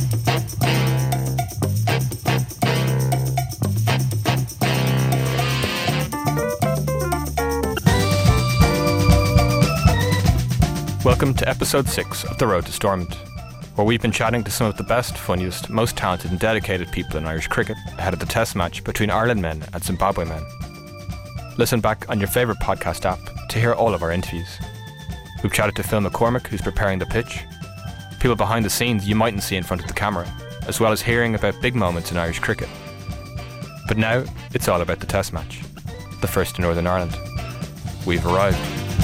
Welcome to episode 6 of The Road to Stormont, where we've been chatting to some of the best, funniest, most talented and dedicated people in Irish cricket ahead of the test match between Ireland men and Zimbabwe men. Listen back on your favourite podcast app to hear all of our interviews. We've chatted to Phil McCormick, who's preparing the pitch, people behind the scenes you mightn't see in front of the camera, as well as hearing about big moments in Irish cricket. But now, it's all about the test match, the first in Northern Ireland. We've arrived.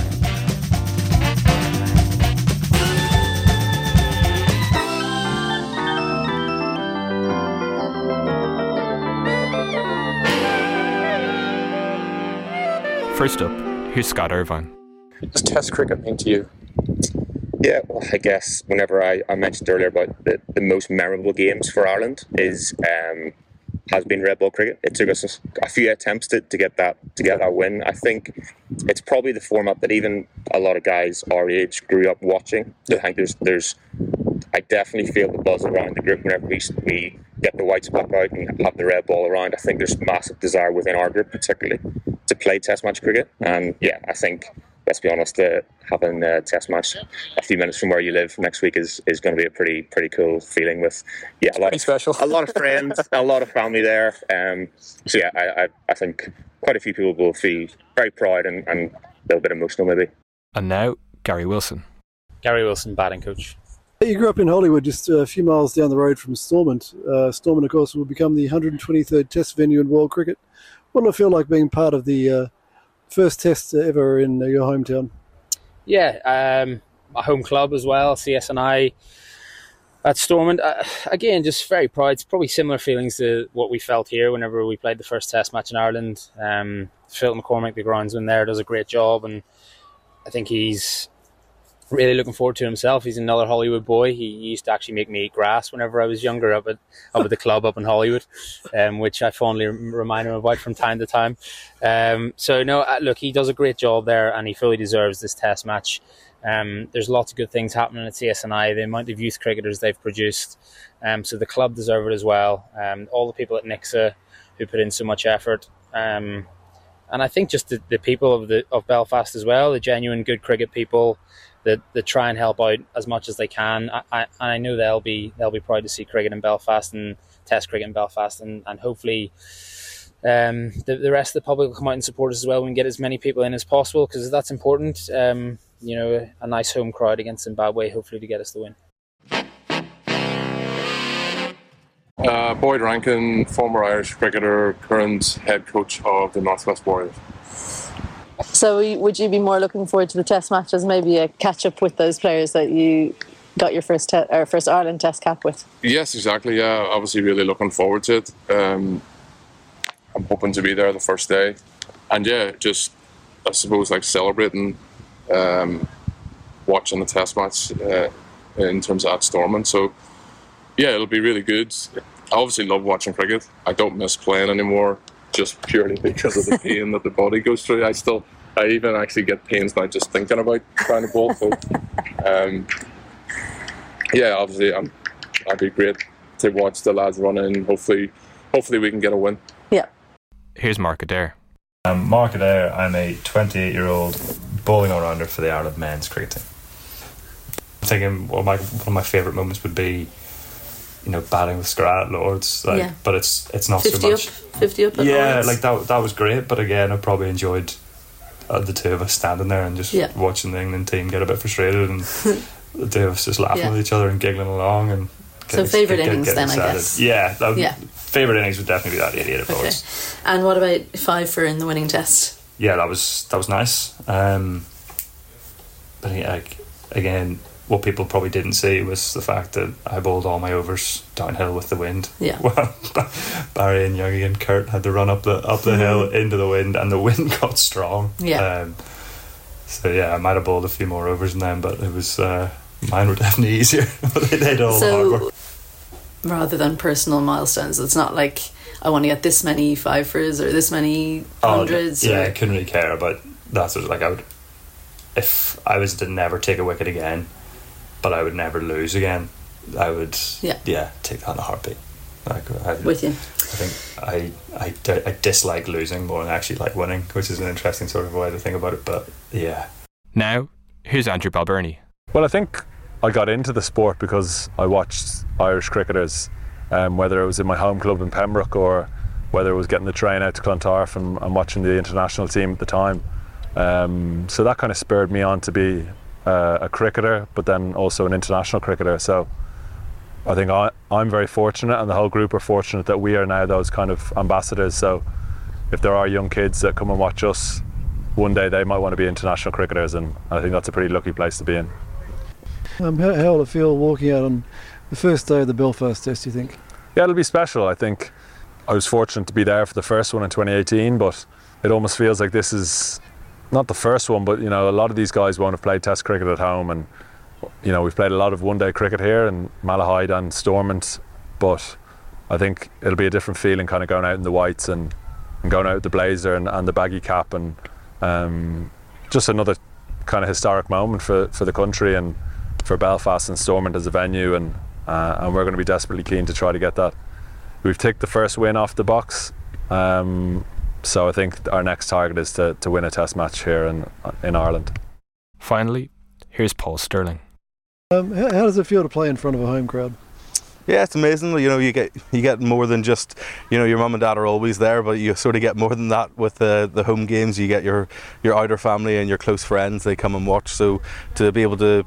First up, here's Scott Irvine. Does Test cricket mean to you? Yeah, well, I guess whenever I mentioned earlier about the most memorable games for Ireland has been red ball cricket. It took us a few attempts to get that win. I think it's probably the format that even a lot of guys our age grew up watching. I think I definitely feel the buzz around the group whenever we get the whites back out and have the red ball around. I think there's massive desire within our group, particularly, to play Test match cricket. And yeah, I think, let's be honest, having a Test match a few minutes from where you live next week is going to be a pretty cool feeling with a lot of friends, a lot of family there. So yeah, I think quite a few people will feel very proud and a little bit emotional maybe. And now, Gary Wilson. Gary Wilson, batting coach. You grew up in Hollywood, just a few miles down the road from Stormont. Stormont, of course, will become the 123rd Test venue in world cricket. What did it feel like being part of the first Test ever in your hometown? Yeah, a home club as well, CSNI at Stormont. Again, just very proud. It's probably similar feelings to what we felt here whenever we played the first Test match in Ireland. Phil McCormick, the groundsman there, does a great job, and I think he's really looking forward to himself. He's another Hollywood boy. He used to actually make me eat grass whenever I was younger up at the club up in Hollywood, which I fondly remind him about from time to time. So no, look, he does a great job there, and he fully deserves this Test match. There's lots of good things happening at CSNI. The amount of youth cricketers they've produced, so the club deserve it as well. All the people at Nixa who put in so much effort. And I think just the people of Belfast as well, the genuine good cricket people that try and help out as much as they can. I know they'll be proud to see cricket in Belfast and Test cricket in Belfast, and hopefully the rest of the public will come out and support us as well. We can get as many people in as possible, because that's important. A nice home crowd against Zimbabwe, hopefully, to get us the win. Boyd Rankin, former Irish cricketer, current head coach of the Northwest Warriors. So would you be more looking forward to the Test match as maybe a catch-up with those players that you got your first Ireland Test cap with? Yes, exactly. Yeah, obviously really looking forward to it. I'm hoping to be there the first day. And yeah, just, I suppose, like celebrating watching the Test match in terms of at Stormont. So yeah, it'll be really good. I obviously love watching cricket. I don't miss playing anymore, just purely because of the pain that the body goes through. I even actually get pains now just thinking about trying to bowl. So, yeah, obviously, I'd be great to watch the lads run in. Hopefully we can get a win. Yeah. Here's Mark Adair. I'm Mark Adair. I'm a 28-year-old bowling all-rounder for the Ireland men's cricket team. I'm thinking one of my favourite moments would be, batting with Scrad at Lords, but it's not so much. 50 up at Lords. Lords. That was great, but again, I probably enjoyed the two of us standing there and just watching the England team get a bit frustrated, and the two of us just laughing with each other and giggling along. And favourite innings then, excited. I guess. Favourite innings would definitely be that 88 at Lords. And what about 5 for in the winning Test? Yeah, that was nice. But again, what people probably didn't see was the fact that I bowled all my overs downhill with the wind. Yeah. Well, Barry and Youngie and Kurt had to run up the hill into the wind, and the wind got strong. Yeah. So yeah, I might have bowled a few more overs than them, but it was mine were definitely easier. They did all the hard work. Rather than personal milestones, it's not like I want to get this many 5-fers or this many hundreds. I couldn't really care about that. So like, if I was to never take a wicket again, but I would never lose again, I would take that in a heartbeat. With you. I think I dislike losing more than I actually like winning, which is an interesting sort of way to think about it, but yeah. Now, here's Andrew Balbirnie. Well, I think I got into the sport because I watched Irish cricketers, whether it was in my home club in Pembroke or whether it was getting the train out to Clontarf and watching the international team at the time. So that kind of spurred me on to be a cricketer, but then also an international cricketer. So I think I'm very fortunate, and the whole group are fortunate that we are now those kind of ambassadors. So if there are young kids that come and watch us, one day they might want to be international cricketers, and I think that's a pretty lucky place to be in. How will it feel walking out on the first day of the Belfast Test, do you think? Yeah, it'll be special. I think I was fortunate to be there for the first one in 2018, but it almost feels like this is not the first one, but a lot of these guys won't have played Test cricket at home, and we've played a lot of one-day cricket here in Malahide and Stormont, but I think it'll be a different feeling kind of going out in the whites and going out with the blazer and the baggy cap, and just another kind of historic moment for the country and for Belfast and Stormont as a venue, and we're going to be desperately keen to try to get that. We've ticked the first win off the box, so I think our next target is to win a Test match here in Ireland. Finally, here's Paul Stirling. How does it feel to play in front of a home crowd? Yeah, it's amazing. You get more than just your mum and dad are always there, but you sort of get more than that with the home games. You get your outer family and your close friends. They come and watch. So to be able to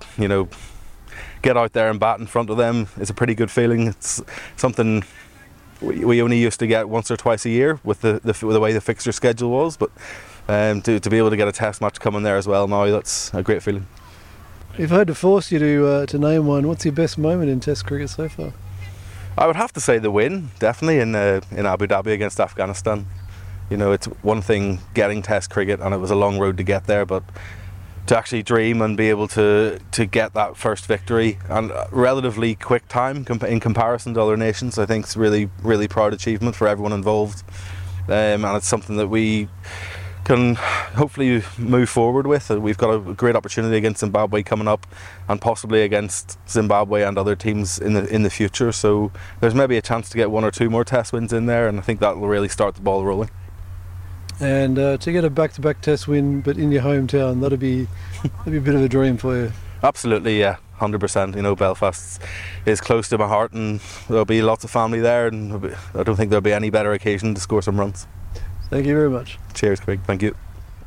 get out there and bat in front of them is a pretty good feeling. It's something we only used to get once or twice a year with the way the fixture schedule was, but to be able to get a Test match coming there as well now, that's a great feeling. If I had to force you to name one, what's your best moment in Test cricket so far? I would have to say the win, definitely, in Abu Dhabi against Afghanistan. It's one thing getting Test cricket, and it was a long road to get there, but to actually dream and be able to get that first victory and relatively quick time in comparison to other nations, I think it's really, really proud achievement for everyone involved, and it's something that we can hopefully move forward with. We've got a great opportunity against Zimbabwe coming up, and possibly against Zimbabwe and other teams in the future, so there's maybe a chance to get one or two more Test wins in there, and I think that will really start the ball rolling. And to get a back-to-back Test win but in your hometown, that'd be a bit of a dream for you. Absolutely, yeah, 100%. Belfast is close to my heart, and there'll be lots of family there, and I don't think there'll be any better occasion to score some runs. Thank you very much. Cheers, Craig. Thank you.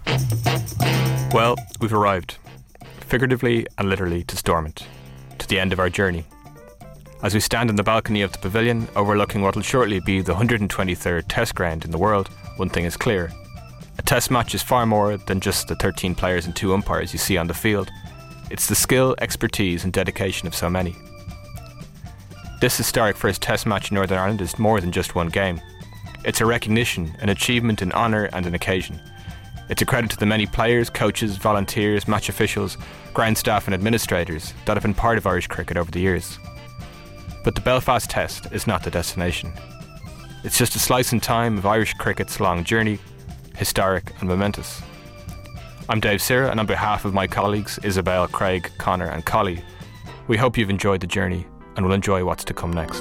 Well, we've arrived, figuratively and literally, to Stormont, to the end of our journey. As we stand in the balcony of the pavilion, overlooking what will shortly be the 123rd Test ground in the world, one thing is clear. A Test match is far more than just the 13 players and 2 umpires you see on the field. It's the skill, expertise and dedication of so many. This historic first Test match in Northern Ireland is more than just one game. It's a recognition, an achievement in honour and an occasion. It's a credit to the many players, coaches, volunteers, match officials, ground staff and administrators that have been part of Irish cricket over the years. But the Belfast Test is not the destination. It's just a slice in time of Irish cricket's long journey, historic and momentous. I'm Dave Sira, and on behalf of my colleagues Isabel, Craig, Connor and Collie, we hope you've enjoyed the journey and will enjoy what's to come next.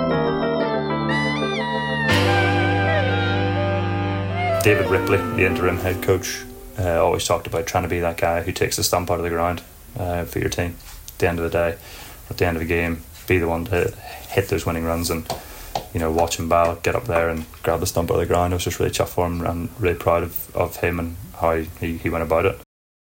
David Ripley, the interim head coach, always talked about trying to be that guy who takes the stump out of the ground for your team at the end of the day, at the end of the game, be the one to hit those winning runs and watch him bow, get up there and grab the stump out of the ground. I was just really chuffed for him and really proud of him and how he went about it.